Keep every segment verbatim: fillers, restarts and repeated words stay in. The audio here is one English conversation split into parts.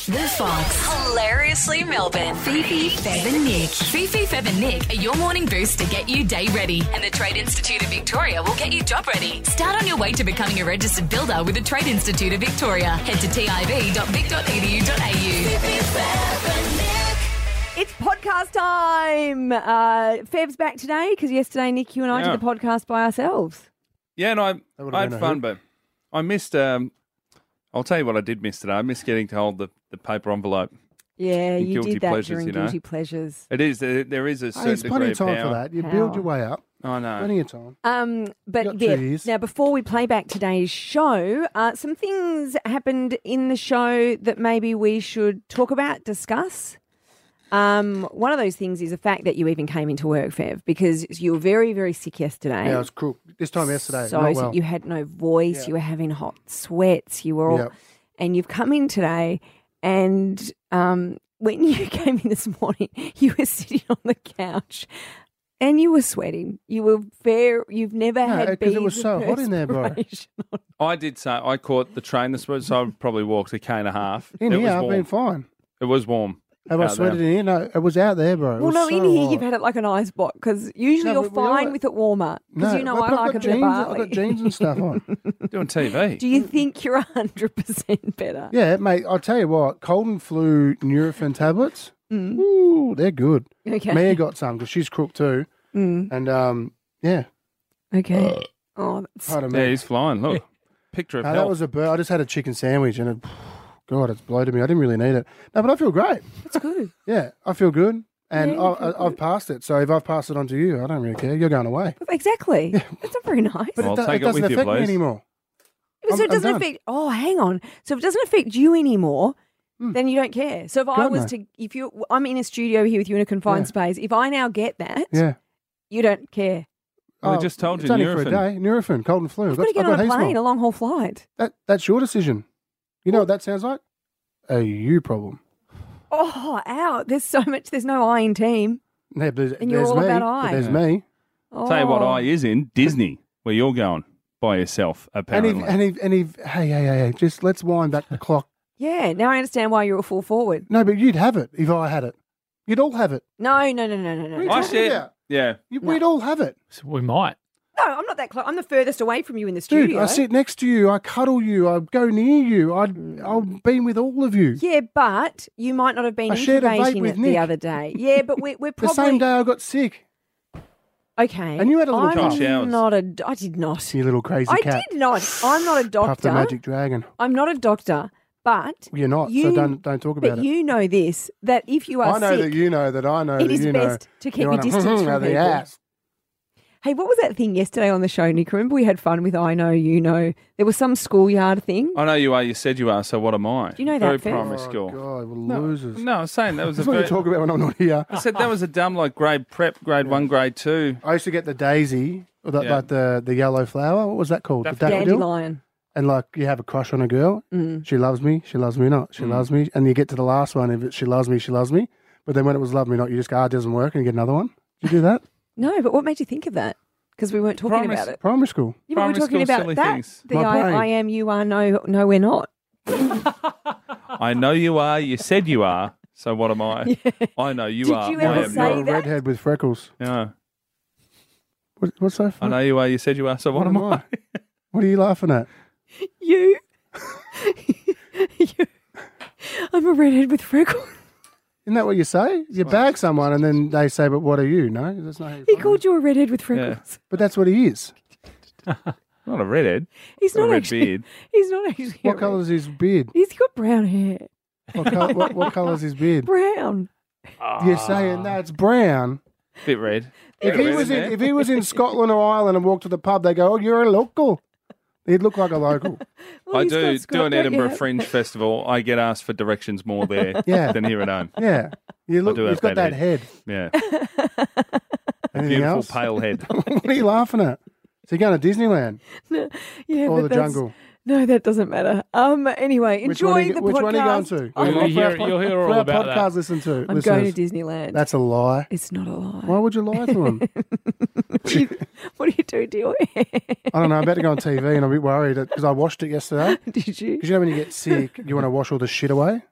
The Fox. Hilariously Melbourne. Fifi, Fev and Nick. Fifi, Fev and Nick are your morning boost to get you day ready. And the Trade Institute of Victoria will get you job ready. Start on your way to becoming a registered builder with the Trade Institute of Victoria. Head to tiv dot vic dot e d u dot a u. Fifi, Fev and Nick. It's podcast time. Uh, Fev's back today because yesterday, Nick, you and I Yeah. did the podcast by ourselves. Yeah, and I, would've I had been a fun, hoot. but I missed, um, I'll tell you what I did miss today. I missed getting to hold the, the paper envelope. Yeah, The you guilty did that pleasures, during you know. Guilty Pleasures. It is, there, there is a Hey, certain there's plenty degree of time of power. for that. You How? build your way up. I know. Plenty of time. Um, but Got two yeah, years. now before we play back today's show, uh, some things happened in the show that maybe we should talk about, discuss. Um, one of those things is the fact that you even came into work, Fev, because you were very, very sick yesterday. Yeah, I was crook. This time yesterday. So not sick. well. You had no voice. Yeah. You were having hot sweats. You were all, Yep. and you've come in today, and um, when you came in this morning, you were sitting on the couch, and you were sweating. You were very. You've never No, had 'cause it beads was of so hot in there, bro. perspiration on- I did say, I caught the train this morning, so I probably walked a K and a half. In it here, was I've warm. been fine. It was warm. Have I out sweated there. in here? No, it was out there, bro. It Well, was no, so in here hot. you've had it like an ice block because usually No, you're but we all- fine with it warmer because No, you know but I I've like got a bit of jeans, I've barley. got jeans and stuff on. Doing T V. Do you think you're one hundred percent better? Yeah, mate, I'll tell you what, cold and flu Nurofen tablets, ooh, they're good. Okay. Mia got some because she's crook too. Mm, And, um, yeah, okay. Oh, that's pardon Yeah, me. he's flying. Look, picture of No, health. that was a bird. I just had a chicken sandwich and it, God, it's bloated me. I didn't really need it. No, but I feel great. that's good. Yeah, I feel good. And Yeah, you I, feel I, I've good. passed it. So if I've passed it on to you, I don't really care. You're going away. Exactly. That's not very nice. But Well, it, do- take it it doesn't with you, affect me please. anymore. so I'm- it I'm doesn't done. affect. Oh, hang on. So if it doesn't affect you anymore, then you don't care. So if I God, was no. to, if you, I'm in a studio here with you in a confined Yeah. space. If I now get that, Yeah. you don't care. Well, we Oh, just told you, it's only for a Nurofen. day. Nurofen, cold and flu. I've got to get on a plane, a long haul flight. That, that's your decision. You know what that sounds like? A you problem. Oh, out. There's so much. There's no I in team. Yeah, but there's, And you're there's all me. about but I. There's Yeah. me. Oh. Tell you what I is in, Disney, where you're going by yourself, And apparently. if, and if, and if, hey, hey, hey, hey, just let's wind back the clock. Yeah. Now I understand why you're a full forward. No, but you'd have it if I had it. You'd all have it. No, no, no, no, no, no. What are you No, I talking said, about? yeah. You, We'd all have it. We might. I'm not that close. I'm the furthest away from you in the Dude, studio. I sit next to you. I cuddle you. I go near you. I'd, I've been with all of you. Yeah, but you might not have been I shared a vape incubating with it Nick. the other day. Yeah, but we're, we're The probably same day I got sick. okay. And you had a little I'm John Showers. not a. I did not. You little crazy I cat. did not. I'm not a Puff the doctor. magic dragon. I'm not a doctor, but You're not, you, so don't don't talk about But it. you know this that if you are I know sick, that you know that I know it that is you best know. to keep You your wanna distance from out the people. ass. Hey, what was that thing yesterday on the show, Nick? Remember we had fun with I know, you know. There was some schoolyard thing. I know you are, you said you are, so what am I? Do you know Very that, Phil? primary Oh, school. God, we're No, losers. no, I was saying that was a That's what very... you talk about when I'm not here. I said that was a dumb, like, grade prep, grade one, grade two. I used to get the daisy, or the, Yeah. like the, the yellow flower. What was that called? Daffodil. The daffodil. Dandelion. And like you have a crush on a girl. Mm. She loves me. She loves me not. She Mm. loves me. And you get to the last one. If it's she loves me, she loves me. But then when it was love me not, you just go, ah, it doesn't work, and you get another one. Did you do that? No, but what made you think of that? Because we weren't talking Primary about s- it. Primary school. Yeah, but we're primary talking school about silly that. things. The My I, brain. I am, you are, no, no, we're not. I know you are, you said you are, so what am I? I know you Did are, you I ever am say You're not. a that? redhead with freckles. Yeah. What, what's so I funny? know you are, you said you are, so what, am I? What are you laughing at? You. you. I'm a redhead with freckles. Isn't that what you say? You bag someone and then they say, but what are you? No, that's not how you He find called it. you a redhead with freckles. But that's what he is. Not a redhead. He's A not red actually. beard. He's not actually. a What red- colour is his beard? He's got brown hair. What, colour, what, what colour is his beard? Brown. You're saying that's brown. Bit red. If Bit he red was in in, there. if he was in Scotland or Ireland and walked to the pub, they go, "Oh, you're a local." He'd look like a local. Well, I he's do got do Scott, an don't Edinburgh you? Fringe Festival. I get asked for directions more there Yeah. than here at home. Yeah, you look. do He's have got that that head. Yeah. Anything Beautiful else? pale head. What are you laughing at? So you're going to Disneyland Yeah, or but the that's- jungle? No, that doesn't matter. Um. Anyway, Which enjoy one, are you, the which podcast. one are you going to? I'm, You'll For hear- our pod- you'll hear for all our about podcast, that. listen to. I'm listeners. going to Disneyland. That's a lie. It's not a lie. Why would you lie to him? What do you, what do you do to your hair? I don't know. I'm about to go on T V and I'm a bit worried because I washed it yesterday. Did you? Because you know when you get sick, you want to wash all the shit away.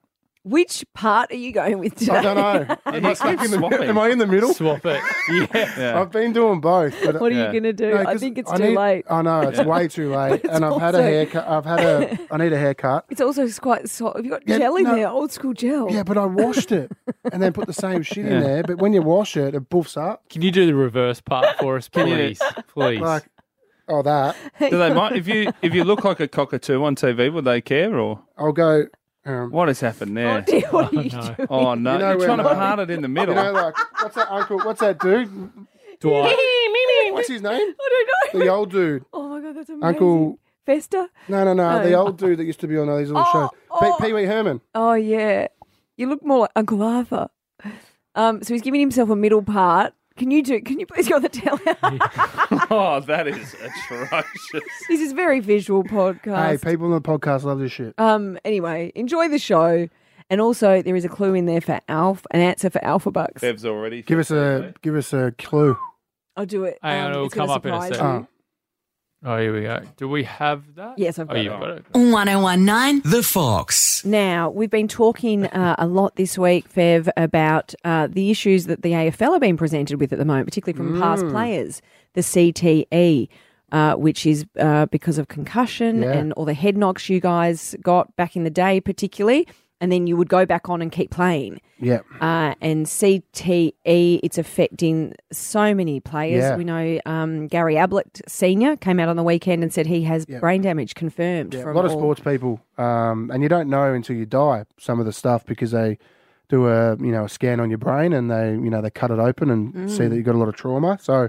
Which part are you going with today? I don't know. Am I, stuck in the, Swapping. am I in the middle? Swap it. Yeah. Yeah. I've been doing both. But What are Yeah. you going to do? No, I 'cause think it's I too need- late. I know it's way too late, it's and I've had a also- haircut. I've had a. I need a haircut. It's also quite soft. Have you got Yeah, gel in no. there? Old school gel. Yeah, but I washed it and then put the same shit Yeah. in there. But when you wash it, it boofs up. Can you do the reverse part for us, Can you- please? Please. Like, oh, that. Do they mind if you if you look like a cockatoo on T V? Would they care or I'll go. Um, what has happened Oh, there? dear, what are you no. doing? Oh no! You know You're where trying to my- part it in the you middle. know, like what's that uncle? What's that dude? Dwight. What's his name? I don't know. The old dude. Oh my god, that's amazing. Uncle. Fester? No, no, no. No. The old dude that used to be on all these little Oh, shows. oh. Pee Wee Herman. Oh yeah. You look more like Uncle Arthur. Um, so he's giving himself a middle part. Can you do? Can you please go on the telehouse? Oh, that is atrocious. This is a very visual Hey, podcast. people on the podcast love this shit. um. Anyway, enjoy the show, and also there is a clue in there for Alf, an answer for Alpha Bucks. Bev's already. Give us a give us a clue. I'll do it. Hang on, Um, it'll it's gonna come up in a surprise second. you. Oh. Oh, here we go. Do we have that? Yes, I've Oh, got you've it. got it. one oh one nine. The Fox. Now, we've been talking uh, a lot this week, Fev, about uh, the issues that the A F L have been presented with at the moment, particularly from past players, the C T E, uh, which is uh, because of concussion Yeah. and all the head knocks you guys got back in the day, particularly, and then you would go back on and keep playing. Yeah. Uh, and C T E, it's affecting so many players. Yeah. We know um, Gary Ablett Senior came out on the weekend and said he has Yeah. brain damage confirmed. Yeah, a from lot of all- sports people, um, and you don't know until you die some of the stuff because they do a you know a scan on your brain and they you know they cut it open and see that you've got a lot of trauma. So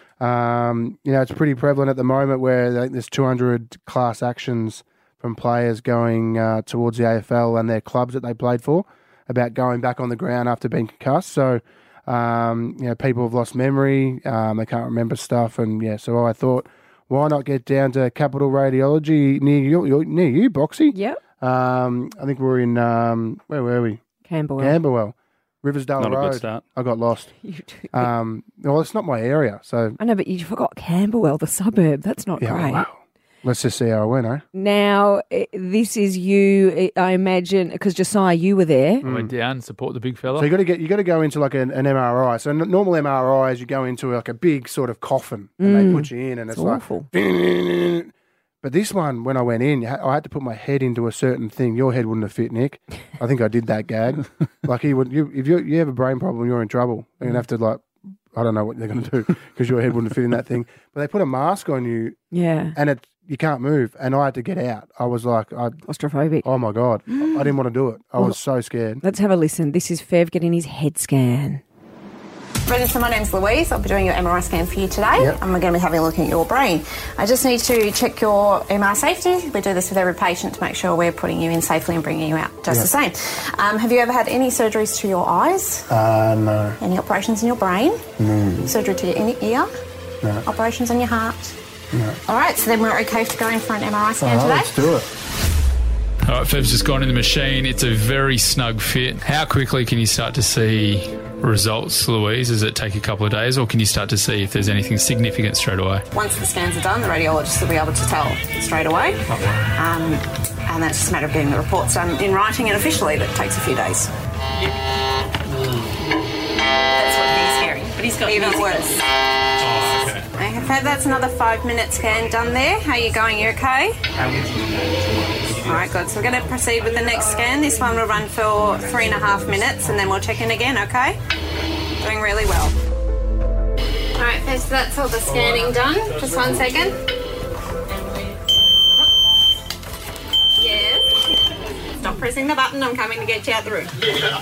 um, you know it's pretty prevalent at the moment where I think there's two hundred class actions from players going uh, towards the A F L and their clubs that they played for about going back on the ground after being concussed. So um, you know people have lost memory, um, they can't remember stuff, and yeah. So I thought, why not get down to Capital Radiology near you, near you, Boxy? Yep, Um, I think we're in, um, where were we? Camberwell. Camberwell. Riversdale Not a Road. good start. I got lost. You do. Um, well, it's not my area, so I know, but you forgot Camberwell, the suburb. That's not yeah, great. wow. Let's just see how I went, eh? Now, eh, this is you, eh, I imagine, because Josiah, you were there. I went down and support the big fella. So you got to get you got to go into like an, an M R I. So n- normal M R Is, you go into like a big sort of coffin, and they put you in, and it's, It's awful. like. But this one, when I went in, you ha- I had to put my head into a certain thing. Your head wouldn't have fit, Nick. I think I did that gag. Like he would. You, if you you have a brain problem, you're in trouble. You're gonna have to like. I don't know what they're going to do because your head wouldn't fit in that thing. But they put a mask on you, Yeah, and it you can't move. And I had to get out. I was like, I, claustrophobic. oh my God, I didn't want to do it. I was so scared. Let's have a listen. This is Fev getting his head scan. Register, my name's Louise. I'll be doing your M R I scan for you today, Yep. and we're going to be having a look at your brain. I just need to check your M R safety. We do this with every patient to make sure we're putting you in safely and bringing you out just the same. Um, have you ever had any surgeries to your eyes? Uh, no, Any operations in your brain? no, Surgery to your in- ear? no, Operations on your heart? no. All right, so then we're okay to go in for an M R I scan All today. right, let's do it. All right, Fev's just gone in the machine. It's a very snug fit. How quickly can you start to see results, Louise? Does it take a couple of days, or can you start to see if there's anything significant straight away? Once the scans are done, the radiologist will be able to tell straight away. Um, and then it's just a matter of getting the reports done in writing and officially. That takes a few days. That's what he's hearing. But he's got even worse. Okay, that's another five minute scan done there. How are you going? You okay? All right, good. So we're going to proceed with the next scan. This one will run for three and a half minutes and then we'll check in again, okay? Doing really well. All right, so that's all the scanning done. Just one second. Yes. Stop pressing the button. I'm coming to get you out the room.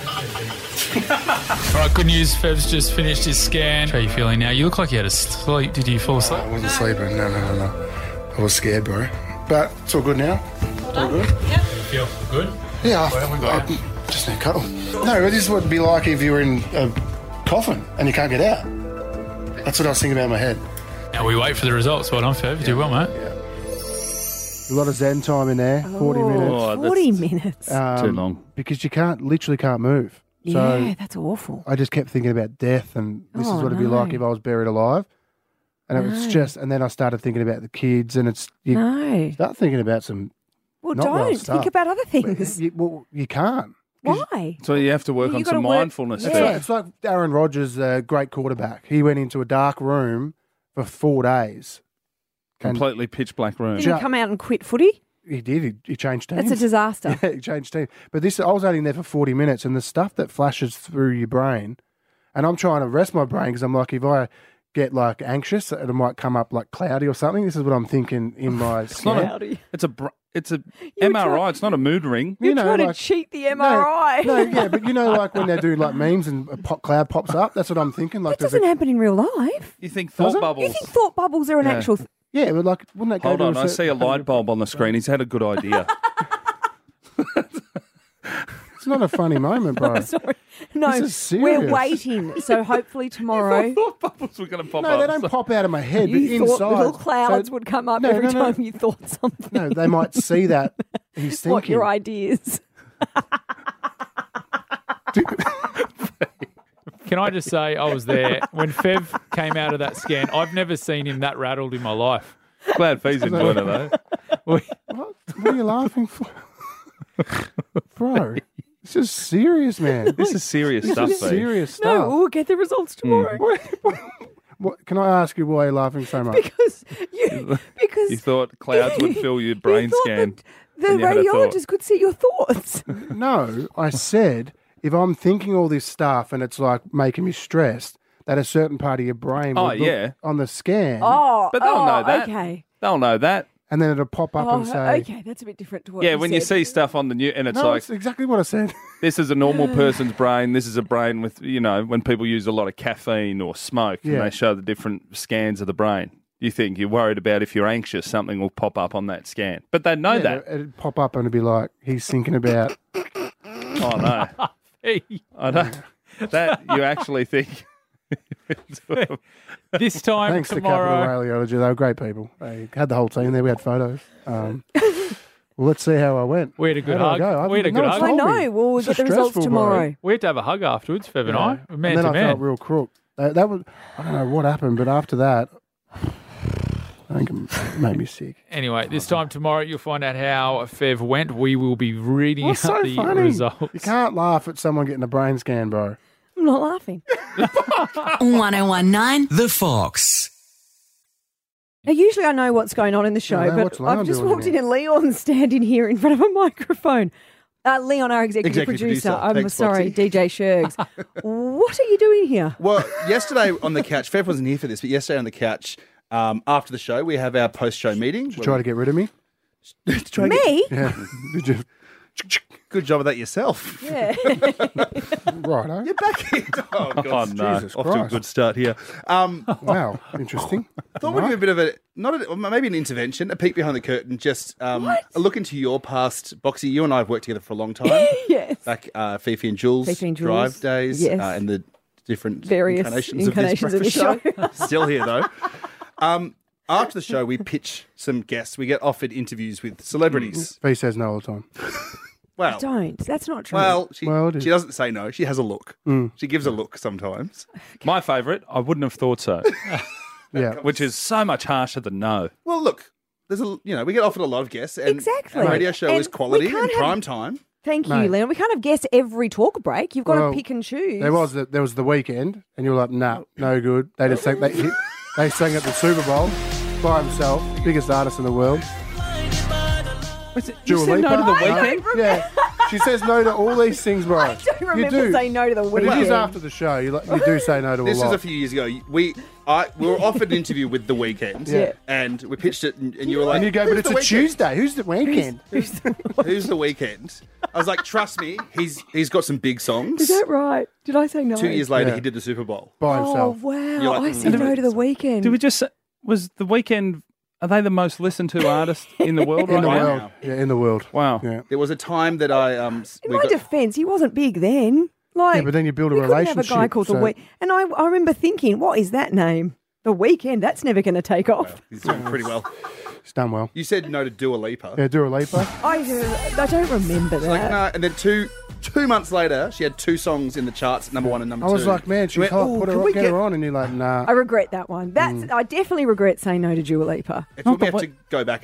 All right, good news. Fev's just finished his scan. How are you feeling now? You look like you had a sleep. Did you fall asleep? I wasn't sleeping. No, no, no, no. I was scared, bro. But it's all good now. All good. Feel good? Yeah, I, Well, we got I just need a cuddle. No, but this is what it'd be like if you were in a coffin and you can't get out. That's what I was thinking about in my head. Now we wait for the results. Well done, Fev. You do well, mate. A lot of Zen time in there, forty Oh, minutes. Oh, that's- forty minutes. Um, Too long. Because you can't, literally can't move. So yeah, that's awful. I just kept thinking about death and this Oh, is what it'd be no. like if I was buried alive. And it was No. just, and then I started thinking about the kids and it's, you No. start thinking about some, Well, not well don't. stuff. Think about other things. you, well, you can't. Why? So you have to work Well, on you some gotta work- mindfulness. Yeah. It's, too. like, it's like Aaron Rodgers, a great quarterback. He went into a dark room for four days. And Completely pitch black room. Did he come out and quit footy? he did. He, he changed teams. That's a disaster. Yeah, he changed teams. But this, I was only there for forty minutes, and the stuff that flashes through your brain, and I'm trying to rest my brain because I'm like, if I get like anxious, it might come up like cloudy or something. This is what I'm thinking in my It's not scan. a, it's a, br- it's a M R I. trying- It's not a mood ring. You're You know, trying like- to cheat the M R I. No, no, yeah, but you know, like when they do like memes and a pop cloud pops up, that's what I'm thinking. Like, That there's a, doesn't happen in real life. You think Does thought it? bubbles? You think thought bubbles are an Yeah. actual... Th- yeah, but like, wouldn't that go Hold to on, a I cer- see a light bulb on the screen. He's had a good idea. It's not a funny moment, bro. Sorry. No, This is we're serious. waiting. So hopefully tomorrow... thought bubbles were going to pop No, up. they don't pop out of my head, but You thought inside. little clouds So- would come up No, every no, no. time you thought something. No, they might see that he's thinking. What your ideas? Can I just say I was there when Fev came out of that scan? I've never seen him that rattled in my life. Glad Fee's enjoying it, though. We, What? What are you laughing for? Bro, this is serious, man. This is serious This stuff, is Fee. serious No, stuff. we'll get the results tomorrow. What, what, what, can I ask you why you're laughing so much? Because you, because You thought clouds would fill your brain you thought scan. that The and you had a thought. radiologist could see your thoughts. No, I said if I'm thinking all this stuff and it's like making me stressed, that a certain part of your brain will Oh, look yeah. on the scan, Oh, But they'll oh, know that. Okay. They'll know that. and then it'll pop up Oh, and say, okay, that's a bit different to what Yeah, you when you said. see stuff on the news and it's "No, like, it's exactly what I said." this is a normal person's brain, this is a brain with, you know, when people use a lot of caffeine or smoke Yeah. and they show the different scans of the brain. You think you're worried about if you're anxious, something will pop up on that scan. But they know Yeah, that. it'd pop up and it'd be like he's thinking about. Oh, no. hey, I know. That you actually think. this time Thanks to tomorrow. Capital Radiology, they were great people. They had the whole team there. We had photos. Um, well, let's see how I went. We had a good How hug. did I go? I We had a haven't- good no hug. one's I told me. know. Well, we'll It's get so the results stressful, bro. tomorrow. We had to have a hug afterwards, Fev and Yeah. I, man and then to I man. felt real crook. That, that was I don't know what happened, but after that, I think it made me sick. Anyway, this time tomorrow you'll find out how Fev went. We will be reading What's out so the funny? results. You can't laugh at someone getting a brain scan, bro. I'm not laughing. one oh one nine The Fox. Now, usually I know what's going on in the show, Yeah, but what's Leon I've just doing walked in here? and Leon's standing here in front of a microphone. Uh, Leon, our executive, Executive producer. producer. I'm Thanks, sorry, Foxy. D J Shergs. What are you doing here? Well, yesterday on the couch, Fev wasn't here for this, but yesterday on the couch, um, after the show, we have our post-show meeting. To try to get rid of me. to try and get- Me? Yeah. Did you? Good job of that yourself. Yeah. Right, eh? You're back in. Oh, God. Oh, no. Jesus Off to a Christ. good start here. Um, Wow, interesting. thought we'd do a bit of a, not a, maybe an intervention, a peek behind the curtain, just um, a look into your past. Boxy, you and I have worked together for a long time. Yes. Back uh, Fifi and Jules, Fifi and Jules, Drive days, yes. uh, and the different Various incarnations, incarnations of of this the breakfast show. Still here, though. Um, after the show, we pitch some guests. We get offered interviews with celebrities. Fee says no all the time. Well, Don't. That's not true. well, she, Well, it is. she doesn't say no. She has a look. She gives a look sometimes. My favourite, I wouldn't have thought so, Yeah. which is so much harsher than no. Well, look, there's a you know we get offered a lot of guests, and Exactly. our radio show And is quality we can't and have- prime time. Thank you, Mate. Leon. We can't have guests every talk break. You've got Well, to pick and choose. There was the, there was the weekend, and you were like, nah, no good. They just sang, they, hit, they sang at the Super Bowl by himself, biggest artist in the world. You Dua said no Lipa. to the I weekend? don't Yeah, she says no to all these things, bro. I don't you remember do. saying no to the But weekend. it is after the show. You, like, you do say no to a This lot. is a few years ago. We I we were offered an interview with The Weeknd, Yeah. and we pitched it, and, and you were like, and you go, but "Who's it's The a Weeknd? Tuesday. Who's the weekend? Who's The Weeknd?" I was like, "Trust me, he's he's got some big songs." Is that right? Did I say no? Two years later, Yeah. he did the Super Bowl. By Oh, himself. wow. You're like, I mm. said no to the weekend. Did we just say, was the weekend, are they the most listened to artist in the world In right the now? world. Yeah, in the world. Wow. Yeah. There was a time that I um. s- In we my got- defence, he wasn't big then. Like, Yeah, but then you build a we couldn't relationship. have a guy called so The Week. And I, I remember thinking, what is that name? The Weekend? That's never going to take off. he's doing pretty well. It's done well. You said no to Dua Lipa. Yeah, Dua Lipa. I, heard, I don't remember that. Like, no, and then two two months later, she had two songs in the charts, number one and number I was two. like, man, You she's went, hot. "Ooh, Put her can on, we get, get her on. And you're like, nah. I regret that one. That's Mm. I definitely regret saying no to Dua Lipa. It's when we but have what- to go back and say,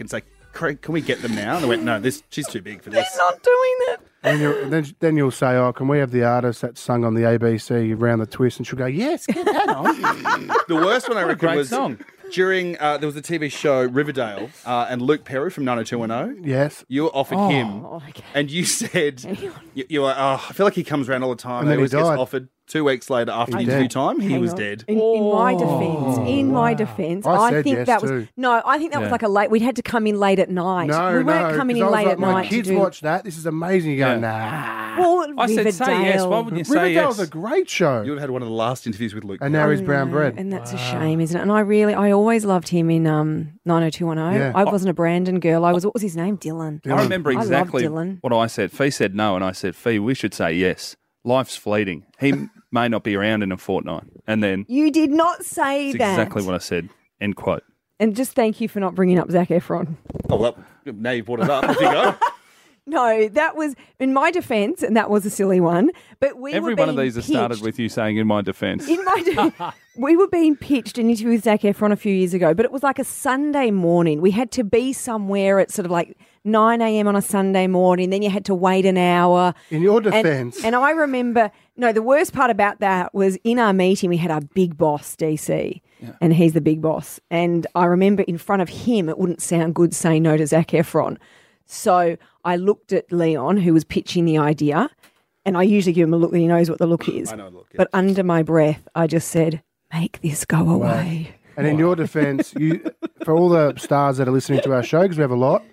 Craig, can we get them now? And they went, no, this she's too big for this. They're not doing it. And you're, then, then you'll say, oh, can we have the artist that sung on the A B C Around the Twist? And she'll go, yes, get that on. The worst one I reckon great was song. during uh, there was a T V show Riverdale, uh, and Luke Perry from nine oh two one oh. Yes. You offered him, Oh, okay. and you said you, you were. Oh, I feel like he comes around all the time. And then he always gets died. offered. Two weeks later, after the He's interview dead. time, he Hang was on. dead. In, in my defence, in my defence, I I, said think yes that was too. no. I think that was Yeah. like a late. We'd had to come in late at night. No, we weren't no. coming 'cause in I was late like, at my night. kids to do, watch that. This is amazing. You go, Yeah. nah. Well, I said say yes. Riverdale. Why wouldn't you say Riverdale's yes? a great show. You would have had one of the last interviews with Luke. And Perry. now he's I brown know, bread. and that's a shame, isn't it? And I really, I always loved him in um, nine oh two one oh. Yeah. I wasn't a Brandon girl. I was. What was his name? Dylan. I remember I love exactly Dylan. what I said. Fee said no, and I said, Fee, we should say yes. Life's fleeting. He may not be around in a fortnight. And then You did not say that's that. exactly what I said. End quote. And just thank you for not bringing up Zac Efron. Oh, well, now you've brought it up. Off you go. No, that was in my defence, and that was a silly one. But we Every were one of being these has started pitched- with you saying, in my defence. In my de- we were being pitched an interview with Zac Efron a few years ago, but it was like a Sunday morning. We had to be somewhere at sort of like nine a.m. on a Sunday morning. Then you had to wait an hour. In your And, defence. and I remember, no, the worst part about that was in our meeting, we had our big boss, D C, and he's the big boss. And I remember in front of him, it wouldn't sound good saying no to Zac Efron. So I looked at Leon, who was pitching the idea, and I usually give him a look that he knows what the look is. I know the look, yeah. But under my breath, I just said, make this go away. And in your defence, you for all the stars that are listening to our show, because we have a lot,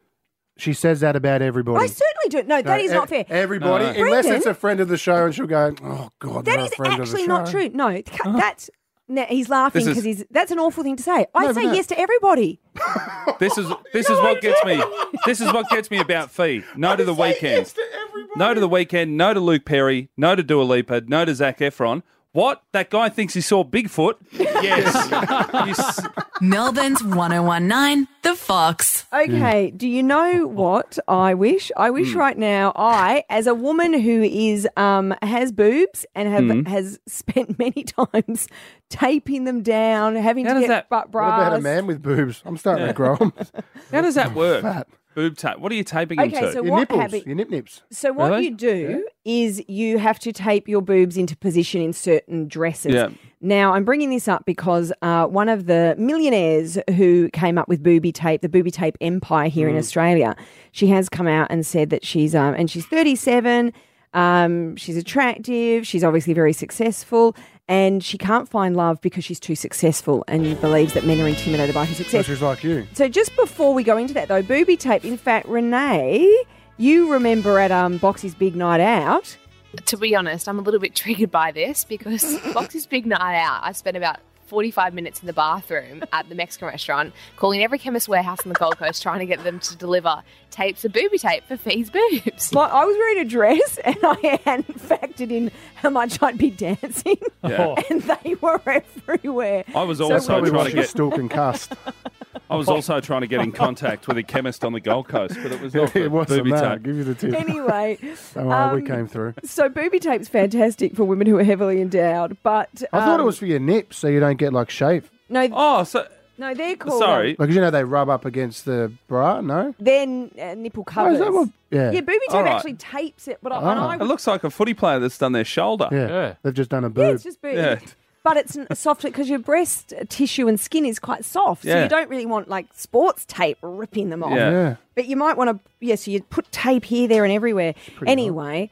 she says that about everybody. I certainly do. No, that is E- not fair. Everybody, No, no. unless Brendan- it's a friend of the show, and she'll go, "Oh God, That not is a friend actually of the not show." true. No, th- that's now he's laughing This is- because he's that's an awful thing to say. I No, say but no. yes to everybody. This is this is what gets me. This is what gets me about Fee. No to the weekend. No to the weekend. No to Luke Perry. No to Dua Lipa. No to Zac Efron. What? That guy thinks he saw Bigfoot? Yes. You s- Melbourne's one oh one nine, The Fox. Okay, do you know what I wish? I wish Hmm. right now I, as a woman who is um has boobs and have Hmm. has spent many times taping them down, having How to does get that- butt What about bras. a man with boobs? I'm starting to grow them. How does that work? Fat. Boob tape. What are you taping them Okay, to? so Your what nipples, habit? your nip nips. So what Really? you do is you have to tape your boobs into position in certain dresses. Yeah. Now, I'm bringing this up because uh, one of the millionaires who came up with booby tape, the booby tape empire here in Australia, she has come out and said that she's um, and she's thirty-seven. Um, she's attractive. She's obviously very successful. And she can't find love because she's too successful and believes that men are intimidated by her So success. she's like you. So just before we go into that, though, booby tape. In fact, Renee, you remember at um, Boxy's Big Night Out. To be honest, I'm a little bit triggered by this because Boxy's Big Night Out, I spent about forty-five minutes in the bathroom at the Mexican restaurant, calling every Chemist Warehouse on the Gold Coast, trying to get them to deliver tapes of booby tape for Fee's boobs. Like I was wearing a dress and I hadn't factored in how much I'd be dancing, Yeah. and they were everywhere. I was So also Probably trying why to she's get. stalking Cust. I was also trying to get in contact with a chemist on the Gold Coast, but it was not for it wasn't booby that. tape. I'll give you the tip. Anyway, Don't worry, we um, came through. so booby tape's fantastic for women who are heavily endowed, but I thought it um, was for your nips so you don't get like shave. no, Oh, so no, they're called sorry. um, Like, you know, they rub up against the bra, no? then uh, nipple Oh, covers. is that what- yeah. Yeah, booby tape All right. actually tapes it, but I, and Ah. I It looks like a footy player that's done their shoulder. yeah. Yeah. They've just done a yeah, boob. it's just boob. Yeah. But it's n- soft because your breast tissue and skin is quite soft, so Yeah. you don't really want like sports tape ripping them off. Yeah. yeah. But you might want to, yeah, so you put tape here, there, and everywhere. Anyway,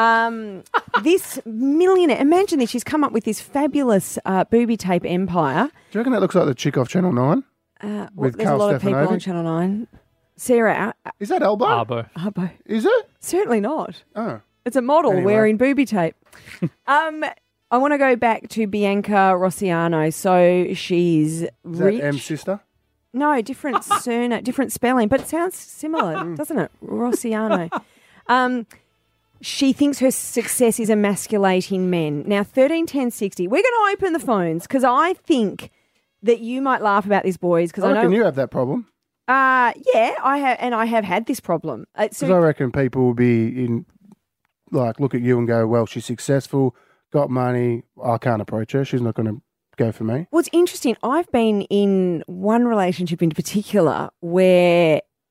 um, this millionaire, imagine this, she's come up with this fabulous uh, booby tape empire. Do you reckon that looks like the chick off Channel nine? Uh, well, With there's Carl a lot of people on Stefanovic? Channel nine. Sarah, uh, Is that Elbow? Arbo. Arbo. Is it? Certainly not. Oh. It's a model Anyway. wearing booby tape. um, I want to go back to Bianca Rossiano. So she's Is rich. that M's sister? No, different surname, different spelling, but it sounds similar, doesn't it? Rossiano. Um, she thinks her success is emasculating men. Now, thirteen ten sixty. We're going to open the phones because I think that you might laugh about this, boys. Because I I, reckon know, you have that problem. uh, yeah, I have, and I have had this problem. Uh, Because I so, reckon people will be in, like, look at you and go, well, she's successful, got money. I can't approach her. She's not going to go for me. well, it's interesting. I've been in one relationship in particular where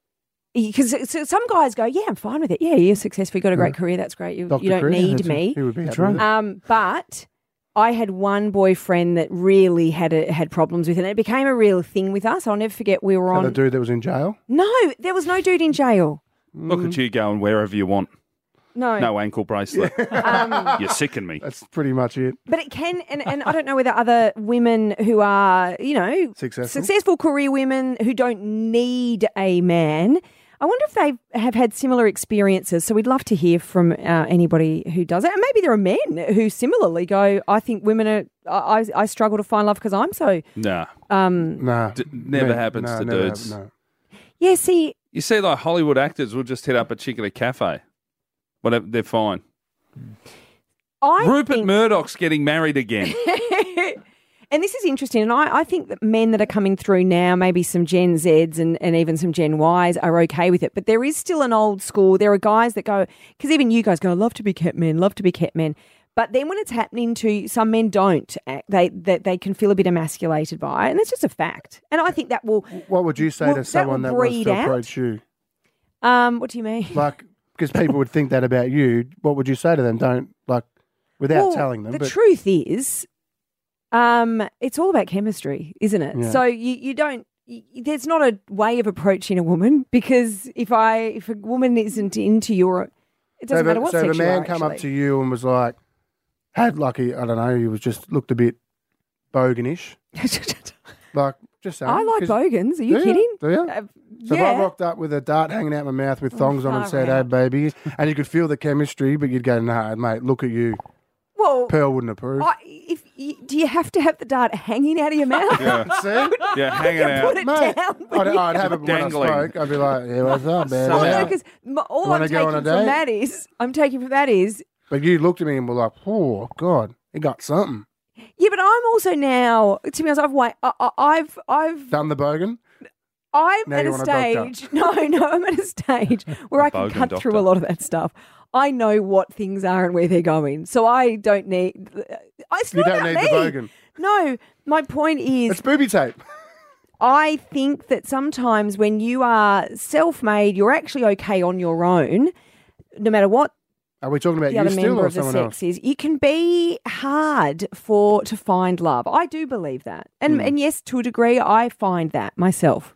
because so some guys go, yeah, I'm fine with it. Yeah, you're successful. You've got a great career. That's great. You, Doctor you don't Chris, need that's- me. He would be That's happy with right. it. Um, but I had one boyfriend that really had a, had problems with it. And it became a real thing with us. I'll never forget. We were So on. the dude that was in jail? No, there was no dude in jail. Look at you going wherever you want. No. No ankle bracelet. Um, You're sicking me. That's pretty much it. But it can, and, and I don't know whether other women who are, you know, Successful. successful career women who don't need a man, I wonder if they have had similar experiences. So we'd love to hear from uh, anybody who does it. And maybe there are men who similarly go, I think women are, I, I struggle to find love because I'm so, Nah. um, Nah. D- never Man, happens no, to never dudes. hap- no. yeah, see, You see, like Hollywood actors will just hit up a chick at a cafe. Whatever, they're fine. I Rupert think, Murdoch's getting married again. and this is interesting, and I, I think that men that are coming through now, maybe some Gen Zs and, and even some Gen Ys are okay with it, but there is still an old school. There are guys that go, because even you guys go, I love to be kept men, love to be kept men. But then when it's happening to some men don't act, they, they they can feel a bit emasculated by it, and it's just a fact. And I think that will, What would you say Well, to that someone will that, wants breed to out. approach you? um, what do you mean? Like, because people would think that about you. What would you say to them? Don't, like, without Well, telling them. The but truth is, um, it's all about chemistry, isn't it? Yeah. So you, you don't. y- There's not a way of approaching a woman because if I if a woman isn't into your, it so doesn't if, matter a- what so if sex a man you are, come up actually. to you and was like, had like, a, I don't know, he was just looked a bit boganish. Like, just saying. I like 'cause- bogans. Are you Do kidding? Do you? Uh, So if yeah. I rocked up with a dart hanging out my mouth with thongs on and far said, "Hey, out. baby," and you could feel the chemistry, but you'd go, "Nah, mate, look at you." Well, Pearl wouldn't approve. I, if you, do you have to have the dart hanging out of your mouth? Yeah, See, yeah, hanging You out. put it mate, down. I'd, I'd have it when I Dangling. spoke. I'd be like, "Yeah, what's up, man?" Well, Yeah. no, because all Wanna I'm go on taking a from date? that is, I'm taking from that is, But you looked at me and were like, "Oh God, he got something." yeah, but I'm also now, to be honest, I've wait, I, I, I've, I've, Done the bogan. I'm Now at you a want a doctor. stage. No, no, I'm at a stage where I can bogan cut through doctor. a lot of that stuff. I know what things are and where they're going, so I don't need. It's You not don't about need me. the bogan. No, my point is, It's booby tape. I think that sometimes when you are self-made, you're actually okay on your own, no matter what Are we talking about the you other still member or of the someone sex else? is. It can be hard for to find love. I do believe that, and Hmm. and yes, to a degree, I find that myself.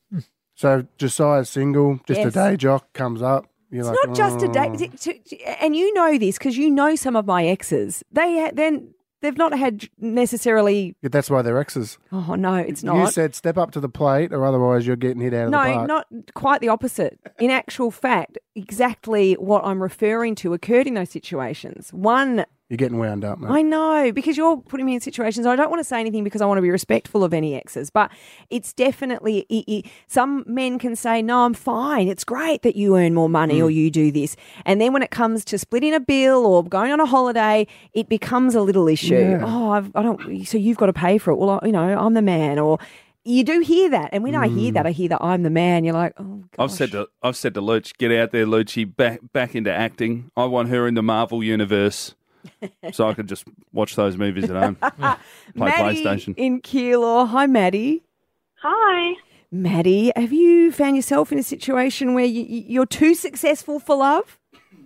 So Josiah's single, just Yes. a day jock comes up. You're It's like, not just a "Oh." date, to- to- and you know this because you know some of my exes. They ha- then they've not had necessarily. Yeah, that's why they're exes. Oh no, it's You not. said step up to the plate, or otherwise you're getting hit out of the No, park. not quite the opposite. In actual fact, exactly what I'm referring to occurred in those situations. One, You're getting wound up, mate. I know, because you're putting me in situations. I don't want to say anything because I want to be respectful of any exes, but it's definitely, it, it, some men can say, no, I'm fine. It's great that you earn more money or you do this. And then when it comes to splitting a bill or going on a holiday, it becomes a little issue. Yeah. Oh, I've, I don't, so you've got to pay for it. Well, I, you know, I'm the man. Or you do hear that. And when I hear that, I hear that I'm the man. You're like, oh, I've said to I've said to Luch, get out there, Luchy, back back into acting. I want her in the Marvel universe, so I could just watch those movies at home, play Maddie PlayStation. in Keilor. Hi, Maddie. Hi. Maddie, have you found yourself in a situation where you, you're too successful for love?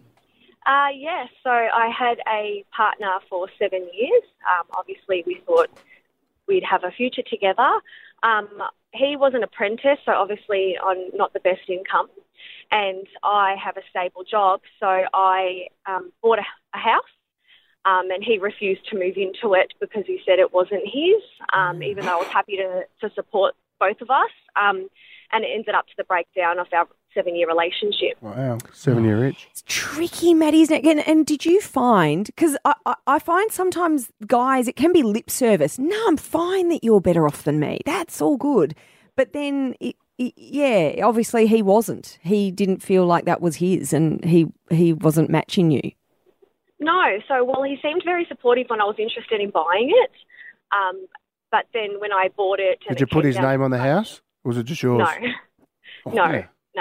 Uh, yes, so I had a partner for seven years. Um, obviously, we thought we'd have a future together. Um, he was an apprentice, so obviously on not the best income. And I have a stable job, so I um, bought a, a house. Um, and he refused to move into it because he said it wasn't his, um, even though I was happy to, to support both of us. Um, and it ended up to the breakdown of our seven-year relationship. Wow, seven year itch. It's tricky, Maddie, isn't it? And, and did you find, because I, I, I find sometimes guys, it can be lip service. No, I'm fine that you're better off than me. That's all good. But then, it, it, yeah, obviously he wasn't. He didn't feel like that was his and he, he wasn't matching you. No, so well, he seemed very supportive when I was interested in buying it. Um, but then when I bought it, and Did you it put came his down- name on the house? Or was it just yours? No, no, yeah. no. It's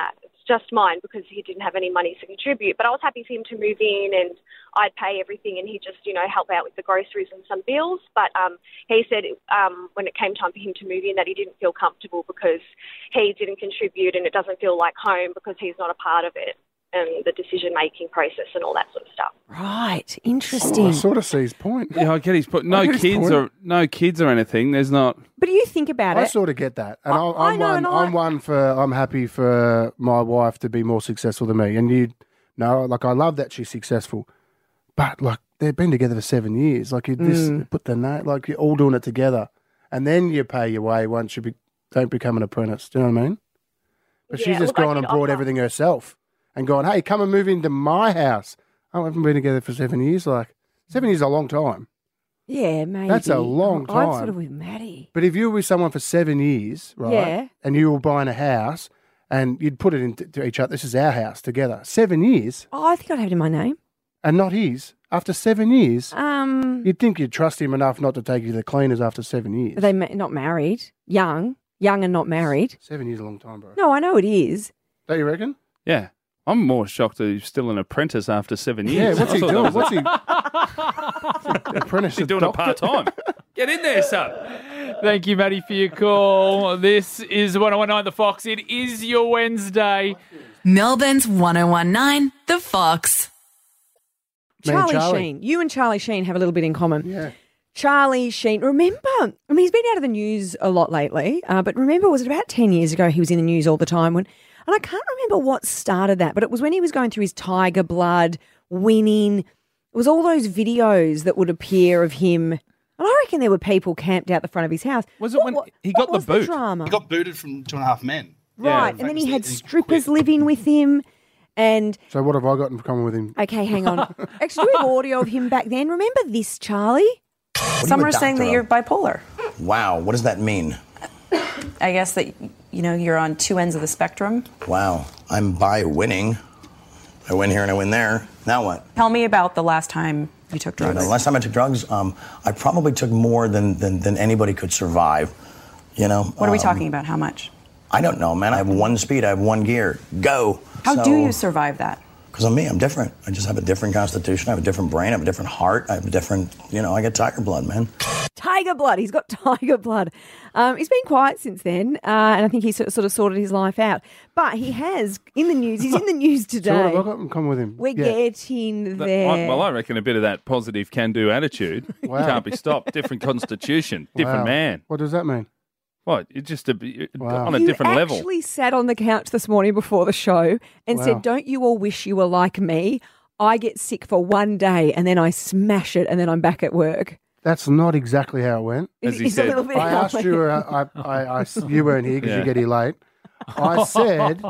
just mine because he didn't have any money to contribute. But I was happy for him to move in and I'd pay everything and he'd just, you know, help out with the groceries and some bills. But um, he said um, when it came time for him to move in that he didn't feel comfortable because he didn't contribute and it doesn't feel like home because he's not a part of it and the decision-making process and all that sort of stuff. Right, Oh, interesting. I sort of see his point. Yeah, I get his point. No I get his kids point. or no kids or anything. There's not. But you think about I it. sort of get that, and I- I, I I'm know, one. and I- I'm one for. I'm happy for my wife to be more successful than me, and you know, like I love that she's successful, but like they've been together for seven years. Like you just Mm. put the name, like you're all doing it together, and then you pay your way once you be, don't become an apprentice. Do you know what I mean? But Yeah, she's just look, I gone did and brought offer- everything herself, and gone, hey, come and move into my house. I haven't been together for seven years. Like seven years is a long time. Yeah, maybe. That's a long I'm time. sort of with Maddie. But if you were with someone for seven years, right, Yeah. and you were buying a house and you'd put it into to each other, this is our house together, seven years Oh, I think I'd have it in my name. and not his, after seven years, Um, you'd think you'd trust him enough not to take you to the cleaners after seven years. are they ma- not married? Young, young and not married. Seven years is a long time, bro. No, I know it is. Don't you reckon? Yeah. I'm more shocked that he's still an apprentice after seven Yeah, years. what's I he thought that doing? was What's he? Apprentice He's to doing it doctor? part time. Get in there, son. Thank you, Maddie, for your call. This is one oh one nine The Fox. It is your Wednesday. Melbourne's one oh one nine, The Fox. Me and Charlie, Charlie. Sheen. You and Charlie Sheen have a little bit in common. Yeah. Charlie Sheen, remember, I mean, he's been out of the news a lot lately, uh, but remember, was it about ten years ago he was in the news all the time? When, and I can't remember what started that, but it was when he was going through his tiger blood, winning. It was all those videos that would appear of him. And I reckon there were people camped out the front of his house. Was it What- when what- he what got the was boot? drama? He got booted from Two and a Half Men. Right, and then he had strippers living with him. And So what have I got in common with him? okay, hang on. Actually, we have audio of him back then. Remember this, Charlie? Some are saying that you're bipolar. Wow, what does that mean? I guess that, you know, you're on two ends of the spectrum. Wow, I'm by winning. I win here and I win there. Now what? Tell me about the last time you took drugs. You know, the last time I took drugs, um, I probably took more than, than, than anybody could survive. You know. What are we um, talking about? How much? I don't know, man. I have one speed. I have one gear. Go. How do you survive that? Because I'm me. I'm different. I just have a different constitution. I have a different brain. I have a different heart. I have a different, you know, I get tiger blood, man. Tiger blood. He's got tiger blood. Um, he's been quiet since then, uh, and I think he sort of, sort of sorted his life out. But he has in the news. He's in the news So what today. have I got in common with him? We're Yeah. getting That- there. I, well, I reckon a bit of that positive can-do attitude Wow. can't be stopped. Different constitution, different Wow. man. What does that mean? What? It's just a, it- Wow. on a you different level. actually sat on the couch this morning before the show and Wow. said, "Don't you all wish you were like me? I get sick for one day and then I smash it and then I'm back at work." That's not exactly how it went. As It's- he it's said. a little bit I asked like- you, uh, I, I, I, you weren't here because Yeah. you get here late. I said,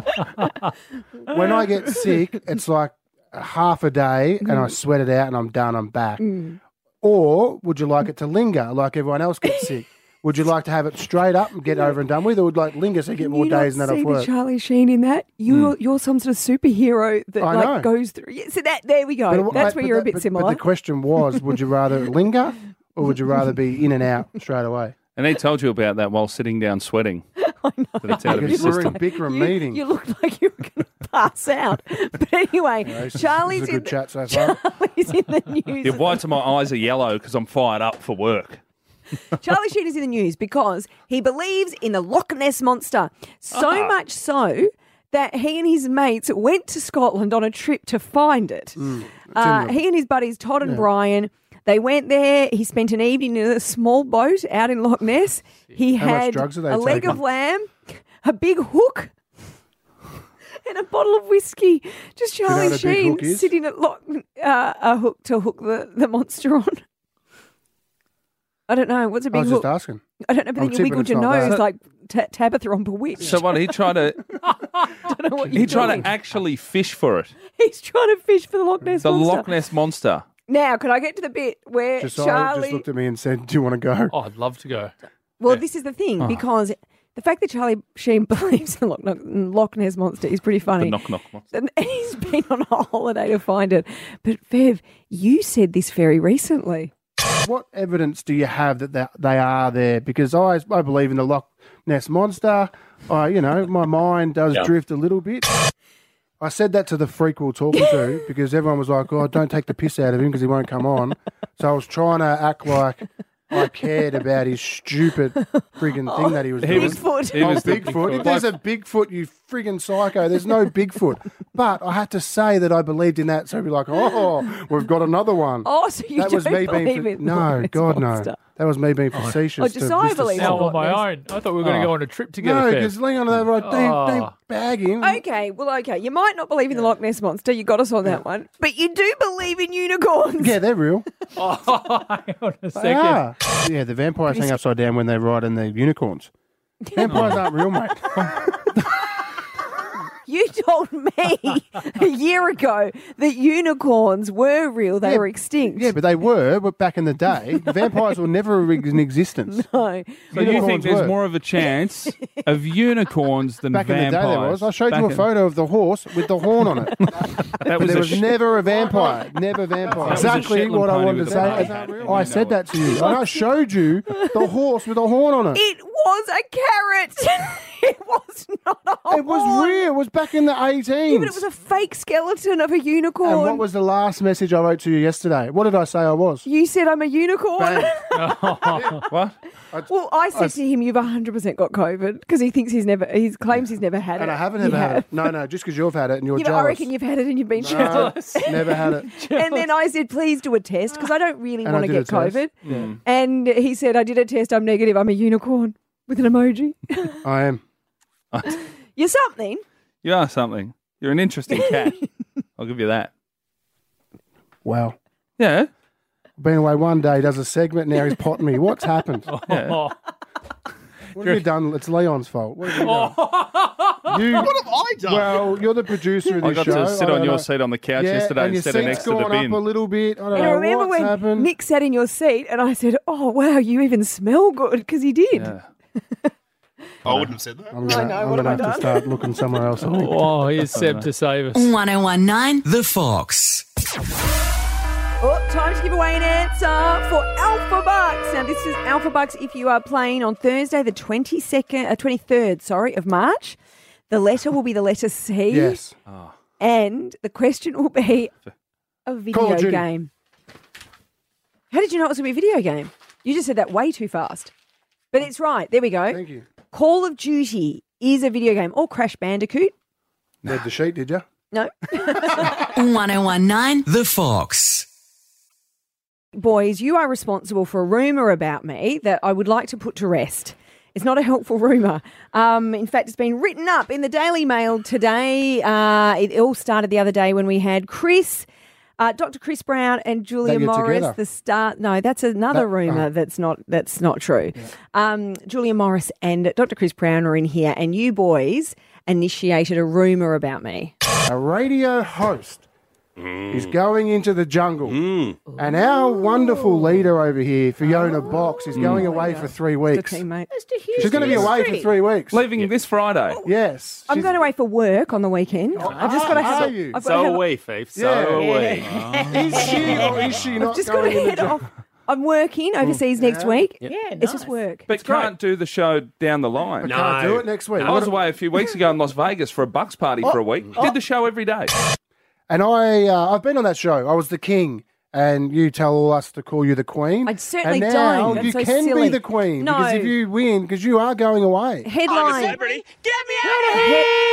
when I get sick, it's like half a day and I sweat it out and I'm done, I'm back. Or would you like it to linger like everyone else gets sick? Would you like to have it straight up and get over and done with, or would you like linger so you get more you days not and that see off the work? Charlie Sheen in that? You're you're some sort of superhero that I like know. goes through. Yeah, so that there we go. But That's I- where but you're a that- bit but- similar. But the question was, would you rather linger or would you rather be in and out straight away? And he told you about that while sitting down sweating. I know. That it's out of his Because we're system. in Bikram you, meeting. you looked like you were going to pass out. But anyway, This is- Charlie's this is a in good the, chat so far. Charlie's in the news. The whites of my eyes are yellow because I'm fired up for work. Charlie Sheen is in the news because he believes in the Loch Ness Monster. So Ah. much so that he and his mates went to Scotland on a trip to find it. Mm. Uh, the- he and his buddies, Todd and Brian, they went there. He spent an evening in a small boat out in Loch Ness. He How much had drugs are they a leg taking? of lamb, a big hook, and a bottle of whiskey. Just know Charlie what a big Sheen hook is? sitting at Loch, uh, a hook to hook the, the monster on. I don't know. What's a I big was hook? just asking. I don't know, but I'm then you tipping wiggled it's your not nose that. like ta Tabitha on Bewitched. So what? He tried to I don't know what you're he tried doing. to actually fish for it. He's trying to fish for the Loch Ness The Monster. Loch Ness monster. Now, can I get to the bit where Just, I Charlie... just looked at me and said, do you want to go? Oh, I'd love to go. Well, this is the thing, Oh. because the fact that Charlie Sheen believes in the Loch, Loch Ness Monster is pretty The funny. knock knock monster. And he's been on a holiday to find it. But, Fev, you said this very recently. What evidence do you have that they, they are there? Because I, I believe in the Loch Ness Monster. I, you know, my mind does Yeah. drift a little bit. I said that to the freak we were talking to because everyone was like, oh, don't take the piss out of him because he won't come on. So I was trying to act like I cared about his stupid friggin' thing that he was He doing. was- Bigfoot. he was Oh, the Bigfoot. Bigfoot. If there's a Bigfoot, you friggin' psycho. There's no Bigfoot. But I had to say that I believed in that. So I'd be like, oh, we've got another one. Oh, so you that was don't me being believe fa- in No, Loch Ness God, Monster. no. That was me being facetious. Oh, to Josiah Mister believes Salt. in Loch on my Ness. own. I thought we were going to Oh. go on a trip together. No, Fev. because Leon and they were like, don't, Oh. don't bag him. Okay, well, okay. You might not believe in the Loch Ness Monster. You got us on that one. But you do believe in unicorns. Yeah, they're real. Oh, hang on a They second. are. Yeah, the vampires hang upside down when they ride in the unicorns. Vampires aren't real, mate. You told me a year ago that unicorns were real. They Yeah, were extinct. Yeah, but they were but back in the day. Vampires were never in existence. No. So you think Unicorns there's were. more of a chance of unicorns than Back vampires? in the day, there was. I showed Back you a in- photo of the horse with the horn on it. That But was there a was sh- never a vampire. Never a vampire. was a Exactly Shetland what I pony wanted with to a say. pony hat. Oh, I said that to you. And I showed you the horse with a horn on it. It was a carrot. It was not a It was horn. real. It was back in the eighteens. Yeah, but it was a fake skeleton of a unicorn. And what was the last message I wrote to you yesterday? What did I say I was? You said I'm a unicorn. Bang. What? Well, I said I- to him, "You've one hundred percent got COVID," because he thinks he's never. He claims he's never had And it. I haven't You ever had have. it. No, no, just because you've had it and you're Yeah, but jealous. I reckon you've had it and you've been No, jealous. never had it. And then I said, "Please do a test because I don't really And I want to did get a test. COVID." Yeah. And he said, "I did a test. I'm negative. I'm a unicorn with an emoji." I am. You're something. You are something. You're an interesting cat. I'll give you that. Wow. Yeah. Been away one day, does a segment, now he's potting me. What's happened? Yeah. What have you done? It's Leon's fault. What have you done? You, What have I done? well, you're the producer of I this got show. to sit I on don't your know. seat on the couch Yeah, yesterday and your instead of seat's next to the gone bin. up a little bit. I don't And know I remember what's when happened. Nick sat in your seat, and I said, "Oh wow, you even smell good," because he did. Yeah. I wouldn't have said that. I'm gonna, know, I'm what gonna have have I to done? start looking somewhere else. Oh, here's Seb to save us. one oh one nine The Fox. Oh, time to give away an answer for Alpha Bucks. Now, this is Alpha Bucks if you are playing on Thursday, the twenty-second, uh, twenty-third, sorry, of March. The letter will be the letter C. Yes. And the question will be a Call video of Duty. game. How did you know it was going to be a video game? You just said that way too fast. But it's right. There we go. Thank you. Call of Duty is a video game. Or Crash Bandicoot. Read the sheet, did you? No. one oh one nine The Fox. Boys, you are responsible for a rumour about me that I would like to put to rest. It's not a helpful rumour. Um, in fact, it's been written up in the Daily Mail today. Uh, it all started the other day when we had Chris, uh, Doctor Chris Brown and Julia They get Morris. together. The start. No, that's another That- rumour oh. that's not that's not true. Um, Julia Morris and Doctor Chris Brown are in here, and you boys initiated a rumour about me. A radio host is going into the jungle, and our wonderful leader over here, Fiona Box, is going away for three The weeks. teammate. She's going to be away for three weeks. Leaving this Friday. Yes. I'm she's- going away for work on the weekend. I've just got to are have. you? I've got to have, we, Faith. So Yeah. are we. Is she or is she not I've just got to going in the head jungle? off. I'm working overseas next Yeah. week. Yeah, It's just work. But It's great. can't do the show down the line. I can't do it next week. I was away a few weeks ago in Las Vegas for a Bucks party for a week. Did the show every day. And I, uh, I've been on that show. I was the king, and you tell us to call you the queen. I certainly and now don't. That's you so can silly. be the queen No. because if you win, because you are going away. Headline. Get me out of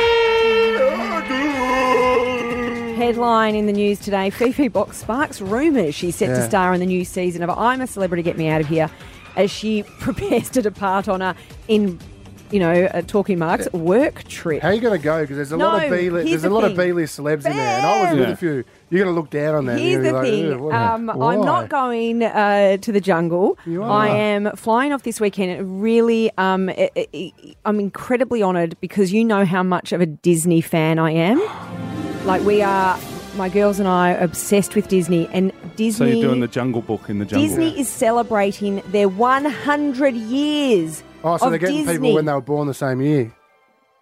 here! Headline in the news today: Fifi Box sparks rumours she's set to Yeah. star in the new season of I'm a Celebrity, Get Me Out of Here, as she prepares to depart on a in. You know, uh, talking marks, work trip. How are you going to go? Because there's a lot of No, B list. here's There's a the lot of thing. B list celebs in there, and I was with Yeah. a few. You're going to look down on that. and Here's you're the gonna be thing. like, "Ugh, what- Um, why?" I'm not going uh, to the jungle. You are. I am flying off this weekend. It Really, um, i i I'm incredibly honoured because you know how much of a Disney fan I am. Like we are, my girls and I are obsessed with Disney, and Disney. So you're doing the Jungle Book in the jungle. Disney is celebrating their one hundred years Oh, so of they're getting Disney. people when they were born the same year.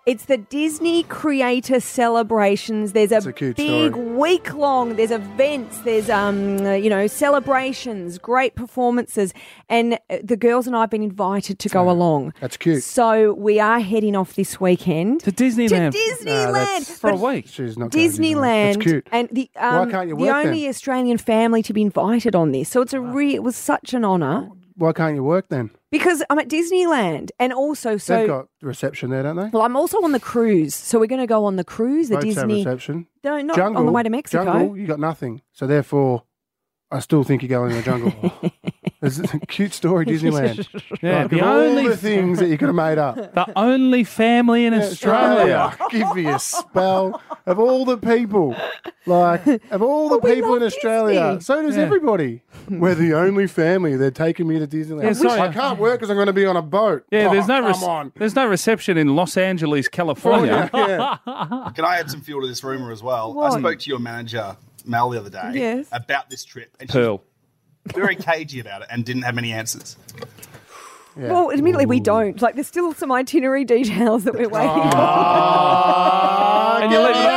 It's the Disney Creator Celebrations. There's a, It's a cute big story. week long. There's events. There's um, uh, you know, celebrations, great performances, and uh, the girls and I have been invited to go along. That's cute. So we are heading off this weekend To Disneyland. to Disneyland No, that's- For a But week. She's not going to Disneyland, That's cute. and the um, can't you the work only then? Australian family to be invited on this. So it's a re- it was such an honour Why can't you work then? because I'm at Disneyland, and also so. They've got reception there, don't they? Well, I'm also on the cruise, so we're going to go on the cruise, the Boats have Disney. reception. No, not jungle, on the way to Mexico. Jungle, you got nothing. So therefore, I still think you're going in the jungle. It's a cute story, Disneyland. Yeah, like, the of all only the things that you could have made up. The only family in Australia. Oh, give me a spell. Of all the people, like, of all the Oh, we people in love Australia, Disney. so does Yeah. everybody. We're the only family. They're taking me to Disneyland. Yeah, sorry. I can't work because I'm going to be on a boat. Yeah, Oh, there's no come rec- on. there's no reception in Los Angeles, California. Yeah. Can I add some fuel to this rumour as well? What? I spoke to your manager, Mel, the other day Yes. about this trip. And she was Pearl. very cagey about it and didn't have many answers. Yeah. Well, admittedly, we don't. Like, there's still some itinerary details that we're waiting on. Oh, And you let me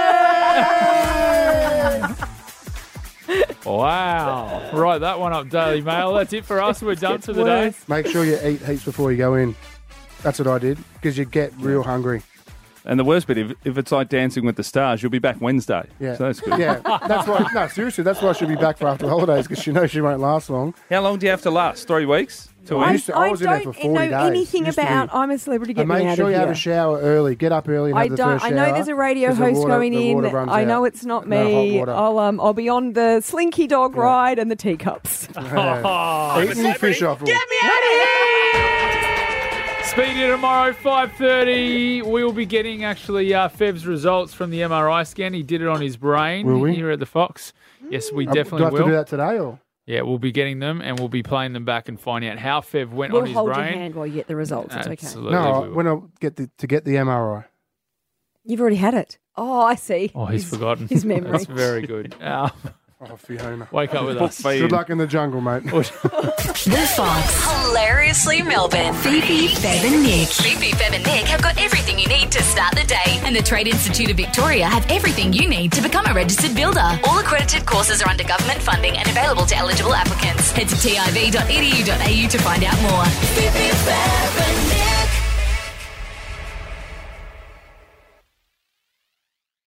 Wow. Right, that one up, Daily Mail. That's it for us. We're done gets for the day. worse. Make sure you eat heaps before you go in. That's what I did because you get real hungry. And the worst bit, if, if it's like Dancing with the Stars, you'll be back Wednesday. Yeah, So that's good. Yeah, that's why. No, seriously, that's why she'll be back for after the holidays because she knows she won't last long. How long do you have to last? Three weeks? Two I I, weeks? used to- I I was in there don't for forty know days. anything Used to be- about I'm a Celebrity. Get And me make out sure of you here. have a shower early. Get up early and I have the don't. first I know shower, there's a radio 'cause the host water- going the in. water runs I know out. it's not No hot me. water. I'll um I'll be on the Slinky Dog ride and the teacups. Yeah. Eating your fish off. Get me out of here! Speedy tomorrow, five thirty. We'll be getting actually uh, Fev's results from the M R I scan. He did it on his brain Will we? here at the Fox. Yes, we Uh, definitely Do I have will. to do that today or? Yeah, we'll be getting them and we'll be playing them back and finding out how Fev went We'll on his hold brain. your hand while you get the results. It's okay. Absolutely. No, we will. when I get the, to get the M R I. You've already had it. Oh, I see. Oh, he's His- forgotten. his memory. That's very good. Uh, Oh, Fiona. wake up with Book us. fee. Good luck in the jungle, mate. The Fox. Hilariously Melbourne. Fifi, Fev and Nick. Fifi, Fev and Nick have got everything you need to start the day. And the Trade Institute of Victoria have everything you need to become a registered builder. All accredited courses are under government funding and available to eligible applicants. Head to tiv dot e d u dot a u to find out more. Fifi,